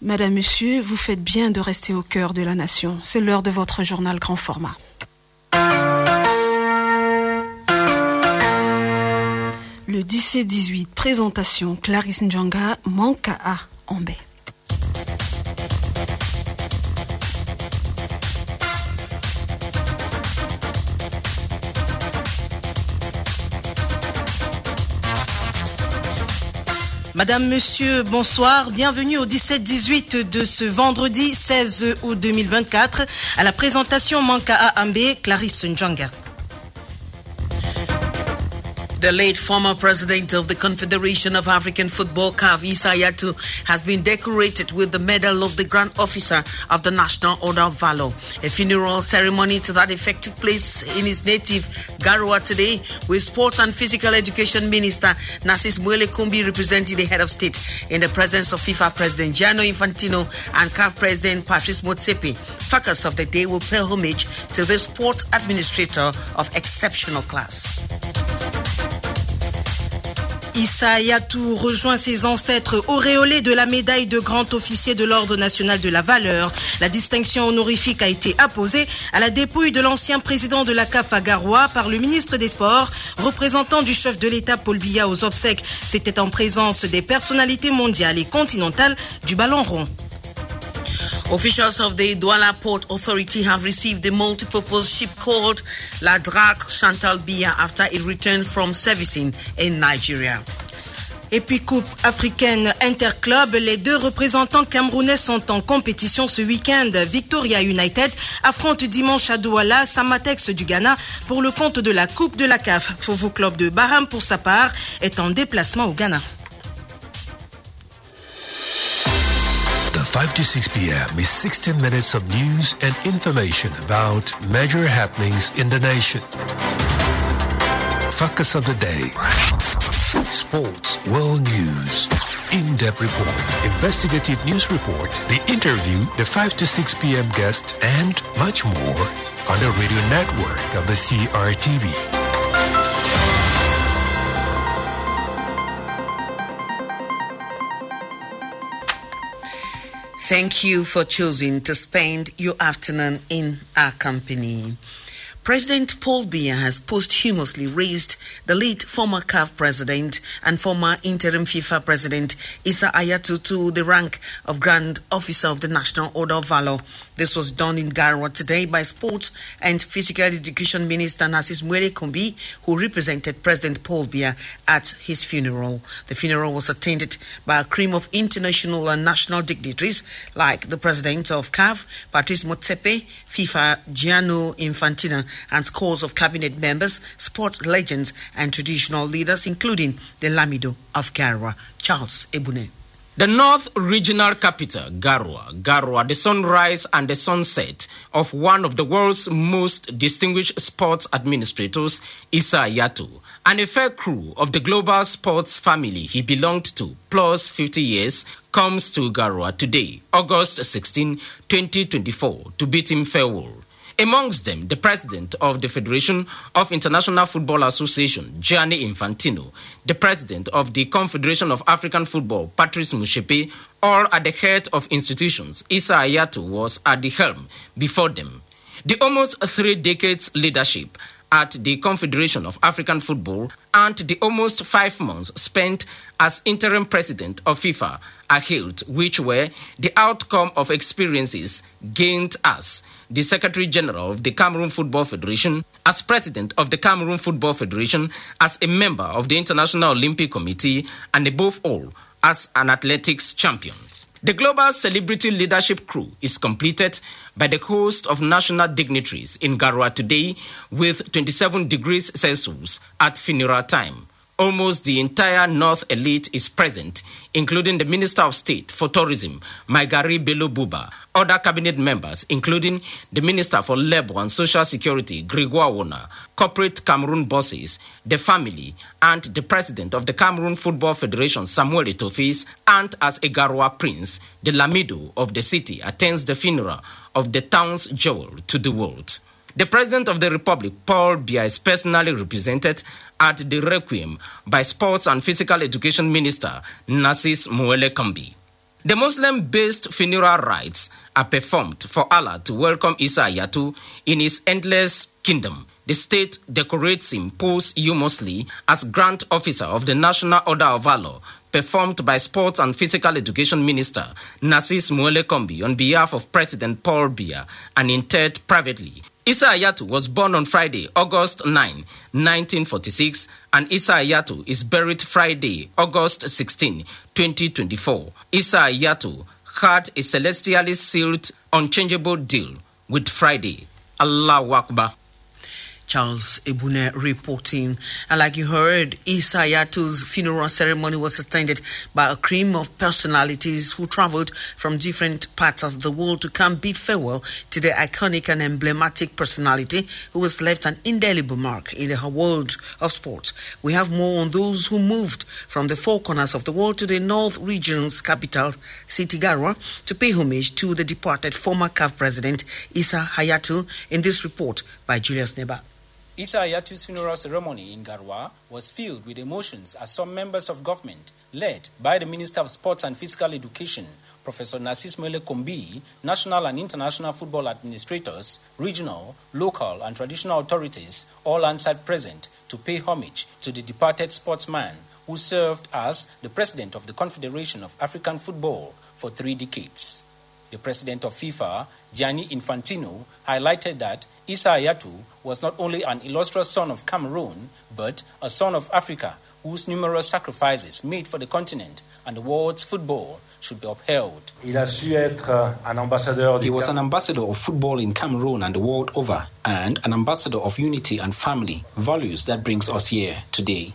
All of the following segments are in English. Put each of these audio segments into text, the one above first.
Madame, Monsieur, vous faites bien de rester au cœur de la nation. C'est l'heure de votre journal grand format. Le 17-18, présentation, Clarisse Njanga, Mankaa Ombe. Madame, Monsieur, bonsoir. Bienvenue au 17-18 de ce vendredi 16 août 2024 à la présentation Mankaa Ombe, Clarisse Njanga. The late former president of the Confederation of African Football, CAF, Issa Hayatou, has been decorated with the Medal of the Grand Officer of the National Order of Valor. A funeral ceremony to that effect took place in his native Garoua today, with Sports and Physical Education Minister Narcisse Moele Kombi representing the head of state in the presence of FIFA President Gianni Infantino and CAF President Patrice Motsepe. Focus of the day will pay homage to the sport administrator of exceptional class. Issa Hayatou rejoint ses ancêtres auréolés de la médaille de grand officier de l'Ordre national de la valeur. La distinction honorifique a été apposée à la dépouille de l'ancien président de la CAF à Garoua par le ministre des Sports, représentant du chef de l'État Paul Biya aux obsèques. C'était en présence des personnalités mondiales et continentales du ballon rond. Officials of the Douala Port Authority have received the multipurpose ship called La Drac Chantal Biya after it returned from servicing in Nigeria. Et puis Coupe africaine interclub, les deux représentants camerounais sont en compétition ce week-end. Victoria United affronte dimanche à Douala Samatex du Ghana pour le compte de la Coupe de la CAF. Fovo Club de Baham, pour sa part, est en déplacement au Ghana. 5 to 6 p.m. is 60 minutes of news and information about major happenings in the nation. Focus of the day. Sports, world news. In-depth report, investigative news report, the interview, the 5 to 6 p.m. guest, and much more on the radio network of the CRTV. Thank you for choosing to spend your afternoon in our company. President Paul Biya has posthumously raised the late former CAF president and former interim FIFA president Issa Hayatou to the rank of Grand Officer of the National Order of Valor. This was done in Garoua today by Sports and Physical Education Minister Narcisse Moele Kombi, who represented President Paul Biya at his funeral. The funeral was attended by a cream of international and national dignitaries like the President of CAF, Patrice Motsepe, FIFA Gianni Infantino, and scores of cabinet members, sports legends, and traditional leaders, including the Lamido of Garoua. Charles Ebune. The North Regional Capital, Garoua, the sunrise and the sunset of one of the world's most distinguished sports administrators, Issa Hayatou, and a fair crew of the global sports family he belonged to, plus 50 years, comes to Garoua today, August 16, 2024, to bid him farewell. Amongst them, the president of the Federation of International Football Association, Gianni Infantino, the president of the Confederation of African Football, Patrice Motsepe, all at the head of institutions. Issa Hayatou was at the helm before them. The almost 3 decades leadership at the Confederation of African Football and the almost 5 months spent as interim president of FIFA are hailed, which were the outcome of experiences gained as the Secretary General of the Cameroon Football Federation, as President of the Cameroon Football Federation, as a member of the International Olympic Committee, and above all, as an athletics champion. The global celebrity leadership crew is completed by the host of national dignitaries in Garoua today with 27 degrees Celsius at funeral time. Almost the entire North elite is present, including the Minister of State for Tourism, Maigari Bello Buba, other cabinet members, including the Minister for Labour and Social Security, Grégoire Wona, corporate Cameroon bosses, the family, and the president of the Cameroon Football Federation, Samuel Eto'o, and as a Garoua prince, the Lamido of the city attends the funeral of the town's jewel to the world. The President of the Republic, Paul Biya, is personally represented at the requiem by Sports and Physical Education Minister Narcisse Moele Kombi. The Muslim-based funeral rites are performed for Allah to welcome Issa Hayatou in his endless kingdom. The state decorates him posthumously as Grand Officer of the National Order of Valor, performed by Sports and Physical Education Minister Narcisse Moele Kombi on behalf of President Paul Biya, and interred privately. Issa Hayatou was born on Friday, August 9, 1946, and Issa Hayatou is buried Friday, August 16, 2024. Issa Hayatou had a celestially sealed, unchangeable deal with Friday. Allahu Akbar. Charles Ebune reporting. And like you heard, Issa Hayatou's funeral ceremony was attended by a cream of personalities who traveled from different parts of the world to come bid farewell to the iconic and emblematic personality who has left an indelible mark in the world of sports. We have more on those who moved from the four corners of the world to the North Region's capital, city Garwa, to pay homage to the departed former CAF president Issa Hayatou in this report by Julius Neba. Issa Hayatou's funeral ceremony in Garwa was filled with emotions as some members of government, led by the Minister of Sports and Physical Education, Professor Narcisse Moele Kombi, national and international football administrators, regional, local and traditional authorities all answered present to pay homage to the departed sportsman who served as the president of the Confederation of African Football for 3 decades. The president of FIFA, Gianni Infantino, highlighted that Issa Hayatou was not only an illustrious son of Cameroon, but a son of Africa whose numerous sacrifices made for the continent and the world's football should be upheld. He was an ambassador of football in Cameroon and the world over, and an ambassador of unity and family, values that brings us here today.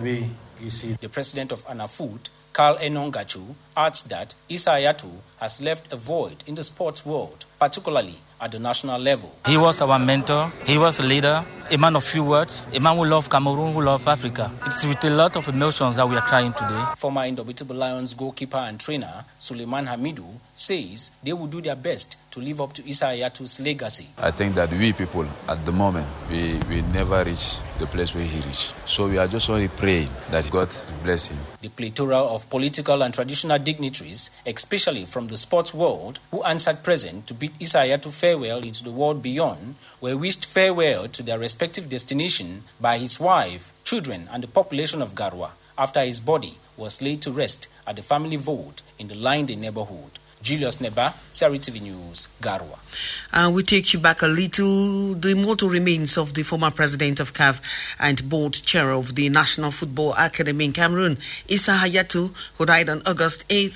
The president of ANAFOOT, Carl Enongachu, adds that Issa Hayatou has left a void in the sports world, particularly at the national level. He was our mentor, he was a leader, a man of few words, a man who loved Cameroon, who loved Africa. It's with a lot of emotions that we are crying today. Former Indomitable Lions goalkeeper and trainer Suleiman Hamidou says they will do their best to live up to Issa Hayatou's legacy. I think that we people at the moment, we never reach the place where he reached. So we are just only praying that God bless him. The plethora of political and traditional dignitaries, especially from the sports world, who answered present to bid Issa Hayatou farewell into the world beyond, were wished farewell to their respective destination by his wife, children and the population of Garwa after his body was laid to rest at the family vault in the Linde neighborhood. Julius Neba, Sari TV News, Garwa. We take you back a little. The mortal remains of the former president of CAF and board chair of the National Football Academy in Cameroon, Issa Hayatou, who died on August 8,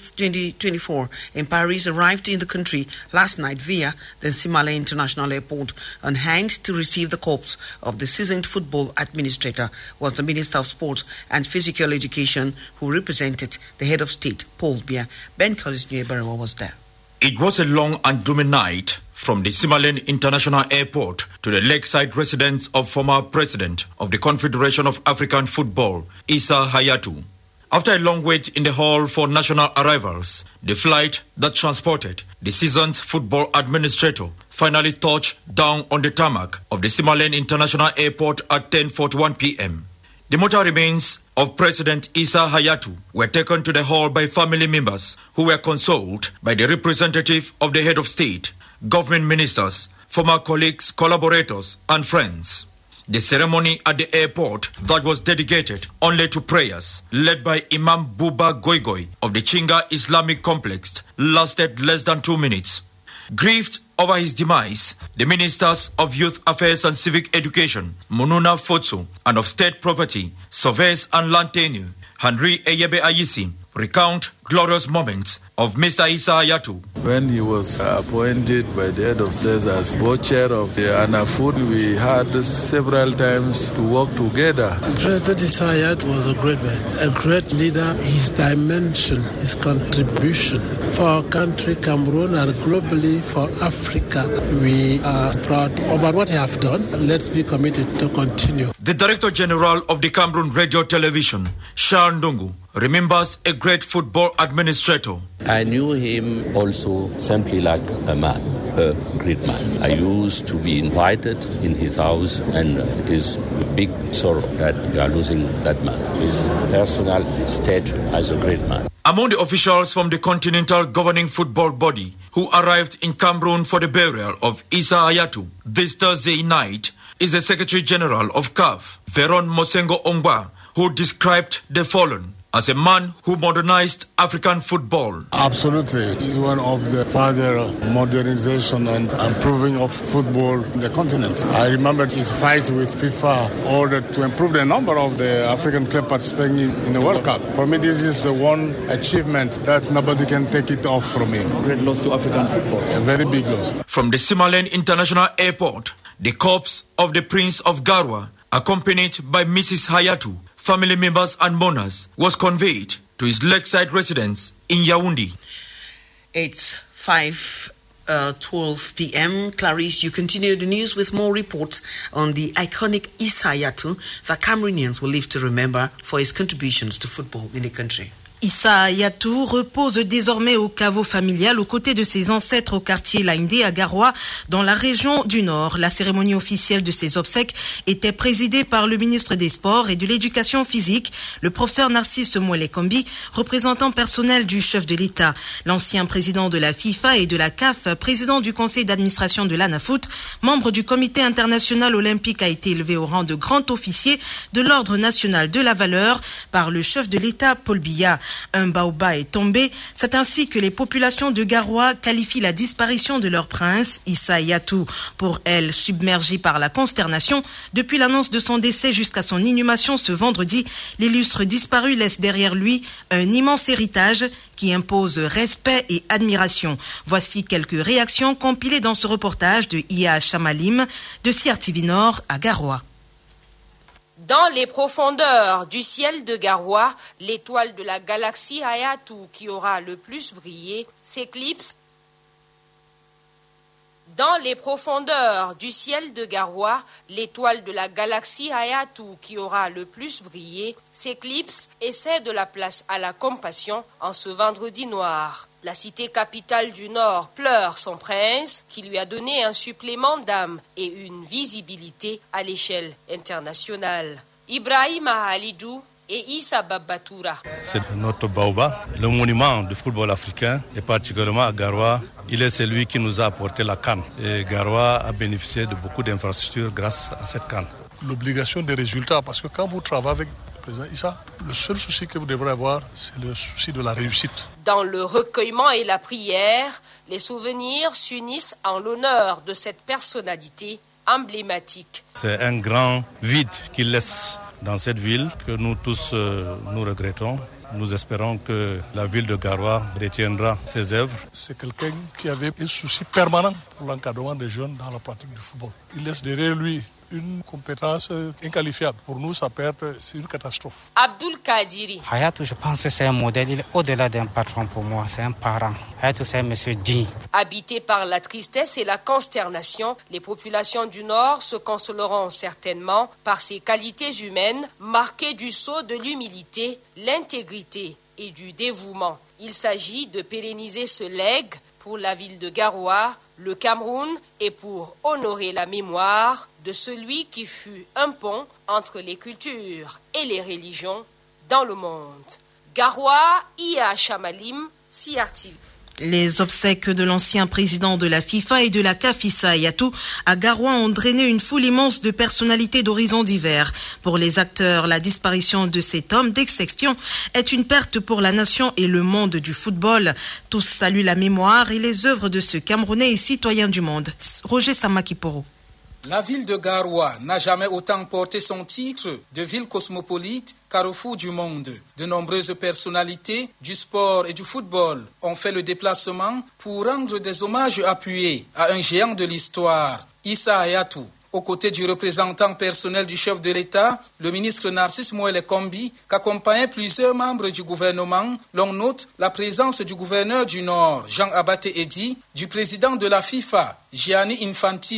2024 in Paris, arrived in the country last night via the Simale International Airport. On hand to receive the corpse of the seasoned football administrator was the Minister of Sport and Physical Education, who represented the head of state, Paul Biya. Ben Collins Nyeberewa was there. It was a long and gloomy night from the Simalen International Airport to the lakeside residence of former president of the Confederation of African Football, Issa Hayatou. After a long wait in the hall for national arrivals, the flight that transported the seasoned football administrator finally touched down on the tarmac of the Simalen International Airport at 10:41 p.m. The mortal remains of President Issa Hayatou were taken to the hall by family members who were consoled by the representative of the head of state, government ministers, former colleagues, collaborators, and friends. The ceremony at the airport that was dedicated only to prayers, led by Imam Buba Goigoi of the Chinga Islamic Complex, lasted less than 2 minutes. Grieved over his demise, the Ministers of Youth Affairs and Civic Education, Mununa Fotso, and of State Property, Surveys and Land Tenure, Henry Eyebe Ayisi, recount glorious moments of Mr. Issa Hayatou. When he was appointed by the head of sales as board chair of the ANAFOOT, we had several times to work together. President Issa Hayatou was a great man, a great leader. His dimension, his contribution for our country, Cameroon, and globally for Africa. We are proud about what he has done. Let's be committed to continue. The Director General of the Cameroon Radio Television, Charles Ndungu, remembers a great football administrator. I knew him also simply like a man. a great man. I used to be invited in his house, and it is a big sorrow that we are losing that man. His personal state as a great man. Among the officials from the continental governing football body who arrived in Cameroon for the burial of Issa Hayatou this Thursday night is the Secretary General of CAF, Veron Mosengo Ongba, who described the fallen as a man who modernized African football. Absolutely. He's one of the father of modernization and improving of football in the continent. I remember his fight with FIFA in order to improve the number of the African clubs participating in the World Cup. For me, this is the one achievement that nobody can take it off from him. Great loss to African football. A very big loss. From the Simalen International Airport, the corpse of the Prince of Garwa, accompanied by Mrs. Hayatou, family members and mourners, was conveyed to his lakeside residence in Yaoundé. It's 5:12 p.m. Clarice, you continue the news with more reports on the iconic Issa Hayatou that Cameroonians will live to remember for his contributions to football in the country. Issa Hayatou repose désormais au caveau familial aux côtés de ses ancêtres au quartier Laindé à Garoua, dans la région du Nord. La cérémonie officielle de ses obsèques était présidée par le ministre des Sports et de l'Éducation physique, le professeur Narcisse Moele Kombi, représentant personnel du chef de l'État. L'ancien président de la FIFA et de la CAF, président du conseil d'administration de l'ANAFOOT, membre du comité international olympique, a été élevé au rang de grand officier de l'ordre national de la valeur par le chef de l'État, Paul Biya. Un baobab est tombé. C'est ainsi que les populations de Garoua qualifient la disparition de leur prince, Issa Hayatou. Pour elles, submergée par la consternation, depuis l'annonce de son décès jusqu'à son inhumation ce vendredi, l'illustre disparu laisse derrière lui un immense héritage qui impose respect et admiration. Voici quelques réactions compilées dans ce reportage de Iya Chamalim de CRTV Nord à Garoua. Dans les profondeurs du ciel de Garoua, l'étoile de la galaxie Hayatou qui aura le plus brillé s'éclipse. Dans les profondeurs du ciel de Garoua, l'étoile de la galaxie Hayatou qui aura le plus brillé s'éclipse et cède la place à la compassion en ce vendredi noir. La cité capitale du Nord pleure son prince qui lui a donné un supplément d'âme et une visibilité à l'échelle internationale. Ibrahima Halidou et Issa Babatoura. C'est notre baobab, le monument du football africain, et particulièrement à Garoua. Il est celui qui nous a apporté la CAN. Et Garoua a bénéficié de beaucoup d'infrastructures grâce à cette CAN. L'obligation des résultats, parce que quand vous travaillez avec le président Issa, le seul souci que vous devrez avoir, c'est le souci de la réussite. Dans le recueillement et la prière, les souvenirs s'unissent en l'honneur de cette personnalité emblématique. C'est un grand vide qu'il laisse dans cette ville que nous tous nous regrettons. Nous espérons que la ville de Garoua retiendra ses œuvres. C'est quelqu'un qui avait un souci permanent pour l'encadrement des jeunes dans la pratique du football. Il laisse derrière lui une compétence inqualifiable. Pour nous, sa perte, c'est une catastrophe. Abdul Kadiri. Hayatou, je pense que c'est un modèle. Il est au-delà d'un patron pour moi. C'est un parent. Hayatou, c'est un monsieur digne. Habité par la tristesse et la consternation, les populations du Nord se consoleront certainement par ses qualités humaines, marquées du sceau de l'humilité, l'intégrité et du dévouement. Il s'agit de pérenniser ce legs pour la ville de Garoua, le Cameroun, et pour honorer la mémoire de celui qui fut un pont entre les cultures et les religions dans le monde. Garoua, Iya Chamalim, CRTV. Les obsèques de l'ancien président de la FIFA et de la CAF, Issa Hayatou, à Garoua ont drainé une foule immense de personnalités d'horizons divers. Pour les acteurs, la disparition de cet homme d'exception est une perte pour la nation et le monde du football. Tous saluent la mémoire et les œuvres de ce Camerounais et citoyen du monde. Roger Samakiporo. La ville de Garoua n'a jamais autant porté son titre de ville cosmopolite, carrefour du monde. De nombreuses personnalités du sport et du football ont fait le déplacement pour rendre des hommages appuyés à un géant de l'histoire, Issa Hayatou. Aux côtés du représentant personnel du chef de l'État, le ministre Narcisse Moele Kombi, qu'accompagnaient plusieurs membres du gouvernement, l'on note la présence du gouverneur du Nord, Jean Abaté Edi, du président de la FIFA, Gianni Infantino,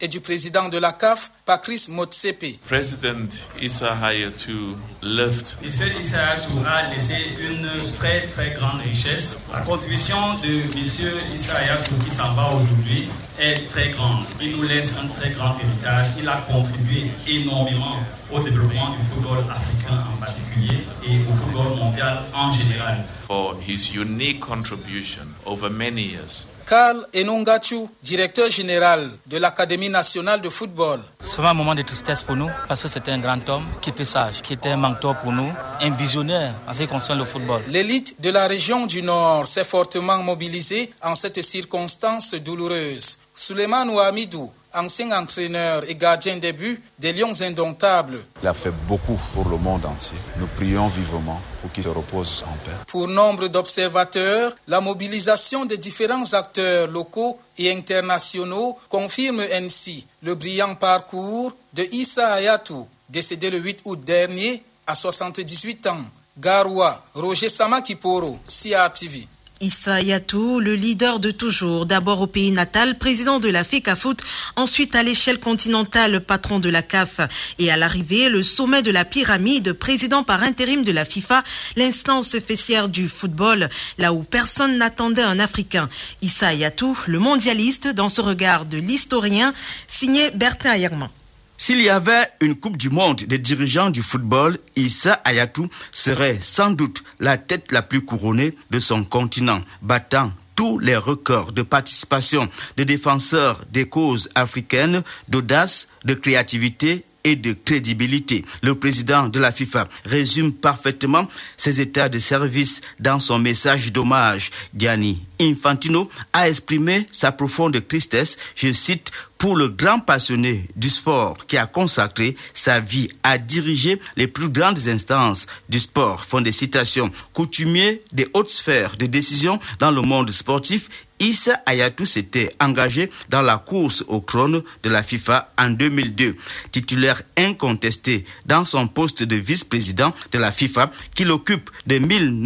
et du président de la CAF, Patrice Motsepe. President Issa Hayatou left. Issa Hayatou a laissé une très très grande richesse. La contribution de M. Issa Hayatou qui s'en va aujourd'hui est très grande. Il nous laisse un très grand héritage. Il a contribué énormément au développement du football africain en particulier et au football mondial en général. For his unique contribution over many years. Karl Enongachu, directeur général de l'Académie nationale de football. C'est un moment de tristesse pour nous parce que c'était un grand homme qui était sage, qui était un mentor pour nous, un visionnaire en ce qui concerne le football. L'élite de la région du Nord s'est fortement mobilisée en cette circonstance douloureuse. Souleymane Ouamidou, ancien entraîneur et gardien des buts des Lions indomptables. Il a fait beaucoup pour le monde entier. Nous prions vivement pour qu'il se repose en paix. Pour nombre d'observateurs, la mobilisation des différents acteurs locaux et internationaux confirme ainsi le brillant parcours de Issa Hayatou, décédé le 8 août dernier à 78 ans. Garoua, Roger Samakiporo, CRTV. Issa Hayatou, le leader de toujours, d'abord au pays natal, président de la FECAFOOT, ensuite à l'échelle continentale, patron de la CAF, et à l'arrivée, le sommet de la pyramide, président par intérim de la FIFA, l'instance fessière du football, là où personne n'attendait un Africain. Issa Hayatou, le mondialiste, dans ce regard de l'historien, signé Bertin Ayerman. S'il y avait une Coupe du Monde des dirigeants du football, Issa Hayatou serait sans doute la tête la plus couronnée de son continent, battant tous les records de participation des défenseurs des causes africaines, d'audace, de créativité et de crédibilité. Le président de la FIFA résume parfaitement ses états de service dans son message d'hommage. Gianni Infantino a exprimé sa profonde tristesse, je cite, pour le grand passionné du sport qui a consacré sa vie à diriger les plus grandes instances du sport. Fin de citation. Coutumier des hautes sphères de décision dans le monde sportif, Issa Hayatou s'était engagé dans la course au trône de la FIFA en 2002. Titulaire incontesté dans son poste de vice-président de la FIFA qu'il occupe de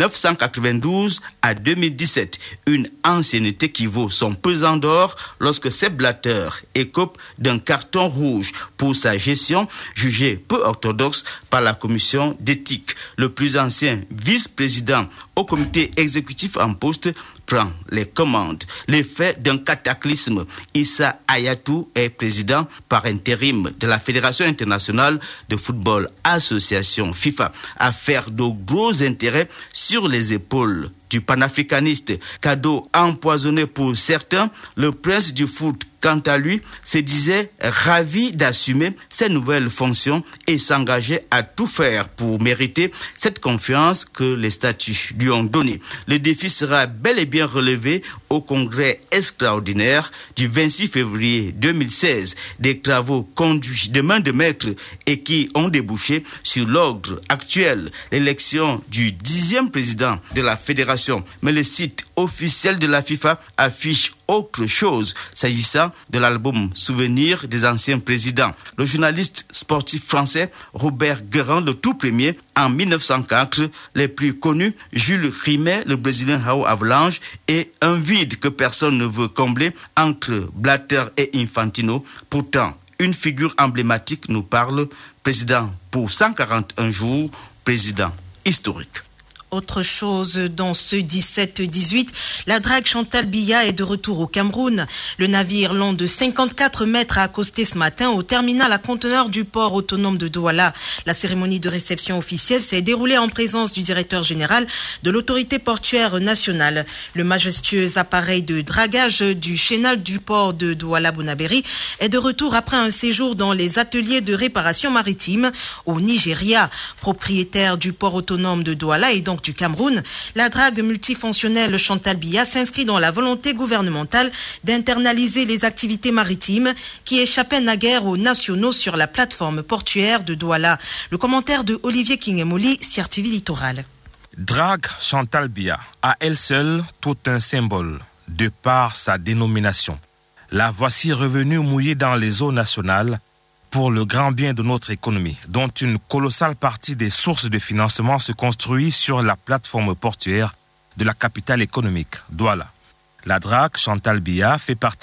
1992 à 2017. Une ancienneté qui vaut son pesant d'or lorsque Sepp Blatter écope d'un carton rouge pour sa gestion jugée peu orthodoxe par la commission d'éthique. Le plus ancien vice-président au comité exécutif en poste prend les commandes. L'effet d'un cataclysme. Issa Hayatou est président par intérim de la Fédération internationale de football, association FIFA, affaire de gros intérêts sur les épaules du panafricaniste. Cadeau empoisonné pour certains, le prince du foot, quant à lui, se disait ravi d'assumer ses nouvelles fonctions et s'engageait à tout faire pour mériter cette confiance que les statuts lui ont donnée. Le défi sera bel et bien relevé au congrès extraordinaire du 26 février 2016. Des travaux conduits de main de maître et qui ont débouché sur l'ordre actuel, l'élection du 10e président de la fédération. Mais le site officiel de la FIFA affiche autre chose s'agissant de l'album Souvenir des anciens présidents. Le journaliste sportif français Robert Guérin, le tout premier, en 1904, les plus connus, Jules Rimet, le brésilien Raul Avalanche, et un vide que personne ne veut combler entre Blatter et Infantino. Pourtant, une figure emblématique nous parle, président pour 141 jours, président historique. Autre chose dans ce 17-18, la drague Chantal Biya est de retour au Cameroun. Le navire long de 54 mètres a accosté ce matin au terminal à conteneurs du port autonome de Douala. La cérémonie de réception officielle s'est déroulée en présence du directeur général de l'autorité portuaire nationale. Le majestueux appareil de dragage du chénal du port de Douala-Bonabéry est de retour après un séjour dans les ateliers de réparation maritime au Nigeria. Propriétaire du port autonome de Douala et donc du Cameroun, la drague multifonctionnelle Chantal Biya s'inscrit dans la volonté gouvernementale d'internaliser les activités maritimes qui échappaient naguère aux nationaux sur la plateforme portuaire de Douala. Le commentaire de Olivier Kingemoli, CRTV Littoral. Drague Chantal Biya, à elle seule, tout un symbole, de par sa dénomination. La voici revenue mouillée dans les eaux nationales pour le grand bien de notre économie, dont une colossale partie des sources de financement se construit sur la plateforme portuaire de la capitale économique, Douala. La drague Chantal Biya fait partie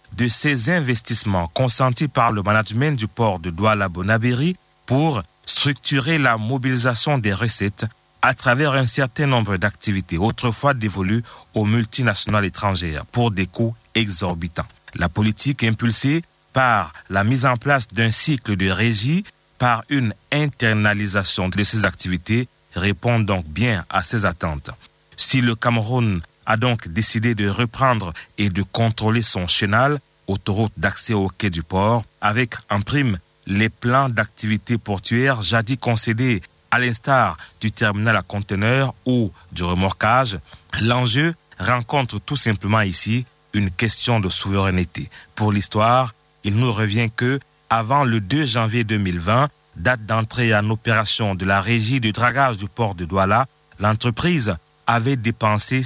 de ces investissements consentis par le management du port de Douala-Bonabéry pour structurer la mobilisation des recettes à travers un certain nombre d'activités autrefois dévolues aux multinationales étrangères pour des coûts exorbitants. La politique impulsée par la mise en place d'un cycle de régie, par une internalisation de ces activités, répond donc bien à ces attentes. Si le Cameroun a donc décidé de reprendre et de contrôler son chenal, autoroute d'accès au quai du port, avec en prime les plans d'activité portuaire jadis concédés à l'instar du terminal à conteneurs ou du remorquage, l'enjeu rencontre tout simplement ici une question de souveraineté. Pour l'histoire, il nous revient que, avant le 2 janvier 2020, date d'entrée en opération de la régie de dragage du port de Douala, l'entreprise avait dépensé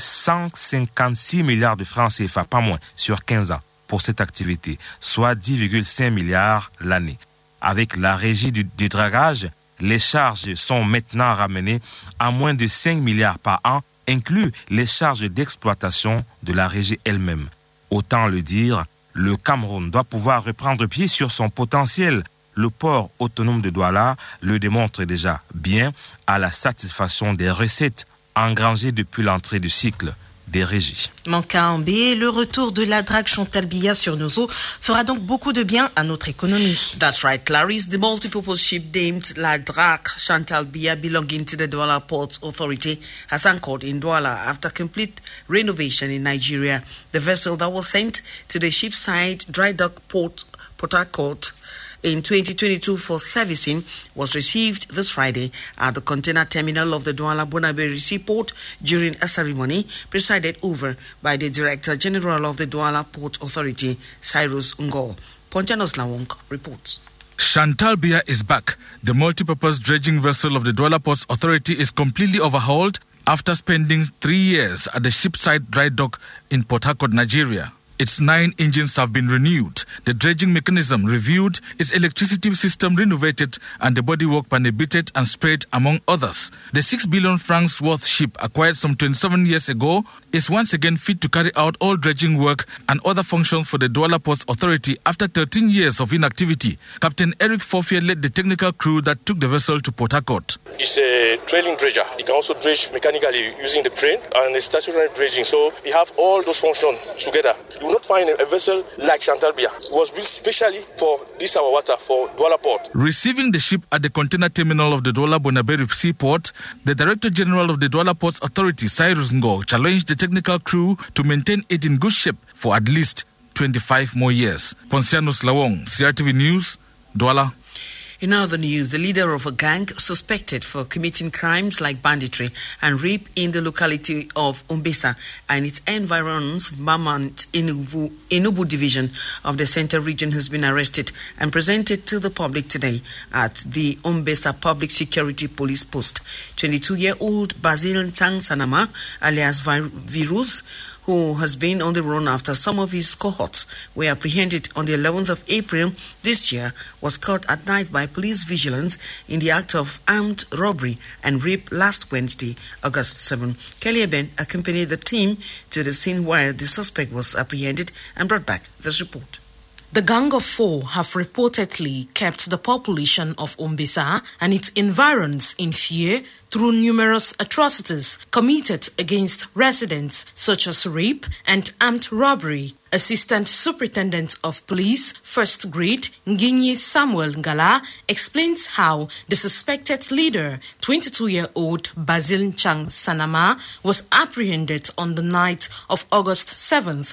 156 milliards de francs CFA, pas moins, sur 15 ans pour cette activité, soit 10,5 milliards l'année. Avec la régie du dragage, les charges sont maintenant ramenées à moins de 5 milliards par an, inclus les charges d'exploitation de la régie elle-même. Autant le dire, le Cameroun doit pouvoir reprendre pied sur son potentiel. Le port autonome de Douala le démontre déjà bien à la satisfaction des recettes engrangées depuis l'entrée du cycle des régies. Manka en B, le retour de la drague Chantal Biya sur nos eaux fera donc beaucoup de bien à notre économie. That's right, Clarice. The multipurpose ship named La Drague Chantal Biya, belonging to the Douala Ports Authority, has anchored in Douala after complete renovation in Nigeria. The vessel that was sent to the shipside dry dock Port Harcourt in 2022 for servicing was received this Friday at the container terminal of the Douala-Bonabéry Seaport during a ceremony presided over by the Director General of the Douala Port Authority, Cyrus Ngo. Pontianos Lawong reports. Chantal Biya is back. The multipurpose dredging vessel of the Douala Ports Authority is completely overhauled after spending 3 years at the shipside dry dock in Port Harcourt, Nigeria. Its 9 engines have been renewed, the dredging mechanism reviewed, its electricity system renovated, and the bodywork panebited and sprayed, among others. The 6 billion francs worth ship, acquired some 27 years ago, is once again fit to carry out all dredging work and other functions for the Douala Ports Authority after 13 years of inactivity. Captain Eric Forfier led the technical crew that took the vessel to Port Harcourt. It's a trailing dredger. It can also dredge mechanically using the crane and a stationary dredging. So we have all those functions together. You will not find a vessel like Chantal Biya. It was built specially for this our water, for Douala Port. Receiving the ship at the container terminal of the Douala-Bonabéry Seaport, the Director General of the Douala Ports Authority, Cyrus Ngo, challenged the technical crew to maintain it in good shape for at least 25 more years. Ponsianus Lawong, CRTV News, Douala. In other news, the leader of a gang suspected for committing crimes like banditry and rape in the locality of Umbesa and its environs, Mamant Enubu division of the Central Region, has been arrested and presented to the public today at the Umbesa Public Security Police Post. 22-year-old Basil Chang Sanama, alias Virus, who has been on the run after some of his cohorts were apprehended on the 11th of April this year, was caught at night by police vigilance in the act of armed robbery and rape last Wednesday, August 7. Kelly Eben accompanied the team to the scene where the suspect was apprehended and brought back this report. The gang of 4 have reportedly kept the population of Umbesa and its environs in fear through numerous atrocities committed against residents such as rape and armed robbery. Assistant Superintendent of Police, First Grade, Nginyi Samuel Ngala, explains how the suspected leader, 22-year-old Basil Chang Sanama, was apprehended on the night of August 7,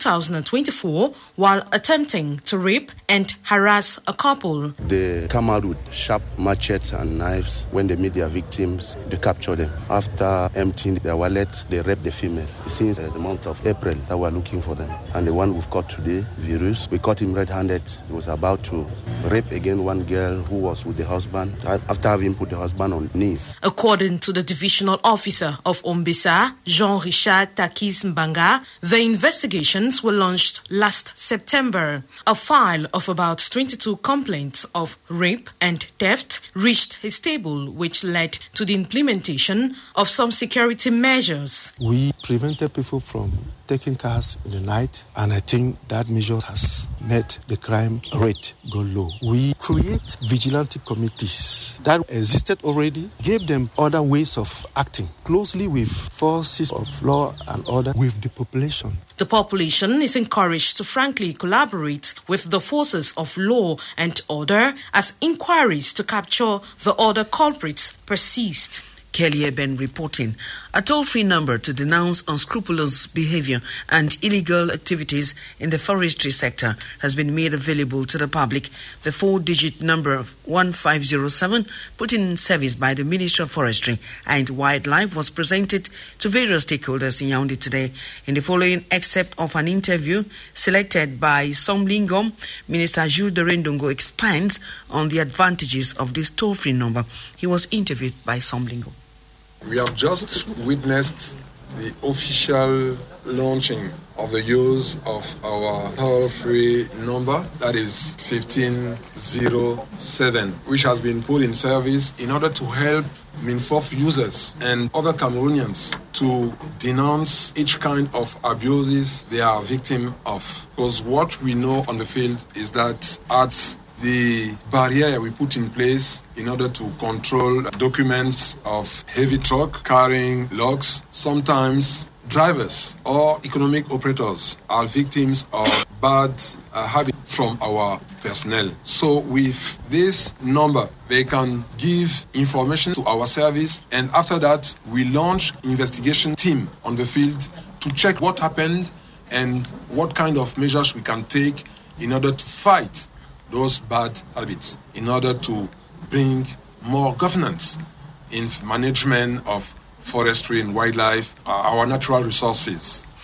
2024, while attempting to rape and harass a couple. They come out with sharp machetes and knives. When they meet their victims, they capture them. After emptying their wallets, they rape the female. Since the month of April, that we're looking for them. And the one we've caught today, Virus, we caught him red-handed. He was about to rape again one girl who was with the husband after having put the husband on knees. According to the divisional officer of Umbesa, Jean-Richard Takis Mbanga, the investigations were launched last September. A file of about 22 complaints of rape and theft reached his table, which led to the implementation of some security measures. We prevented people from taking cars in the night, and I think that measure has made the crime rate go low. We create vigilante committees that existed already, gave them other ways of acting closely with forces of law and order with the population. The population is encouraged to frankly collaborate with the forces of law and order as inquiries to capture the other culprits persist. Kelly Eben reporting. A toll-free number to denounce unscrupulous behavior and illegal activities in the forestry sector has been made available to the public. The 4-digit number of 1507 put in service by the Ministry of Forestry and Wildlife was presented to various stakeholders in Yaoundé today. In the following excerpt of an interview selected by Somlingo, Minister Jules de Rendongo expands on the advantages of this toll-free number. He was interviewed by Somlingo. We have just witnessed the official launching of the use of our toll-free number, that is 1507, which has been put in service in order to help Minfof users and other Cameroonians to denounce each kind of abuses they are victim of. Because what we know on the field is that at the barrier we put in place in order to control documents of heavy truck carrying logs, sometimes drivers or economic operators are victims of bad habits from our personnel. So with this number, they can give information to our service, and after that, we launch investigation team on the field to check what happened and what kind of measures we can take in order to fight those bad habits, in order to bring more governance in management of forestry and wildlife, our natural resources.